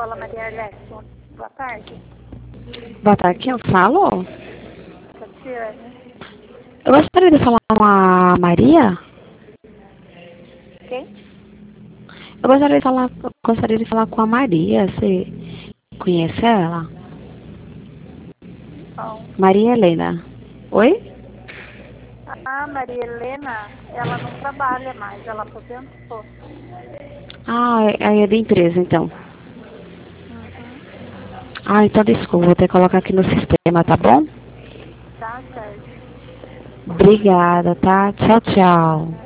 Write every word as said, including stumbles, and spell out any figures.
Escola Maria Arlete. Boa tarde. Boa tarde, quem eu falo? Tatiane. Eu gostaria de falar com a Maria. Quem? Eu gostaria de falar, gostaria de falar com a Maria. Você conhece ela? Não. Maria Helena. Oi? A Maria Helena, ela não trabalha mais, ela aposentou. Ah, é, é da empresa, então. Uhum. Ah, então desculpa, vou ter que colocar aqui no sistema, tá bom? Tá certo. Obrigada, tá? Tchau, tchau.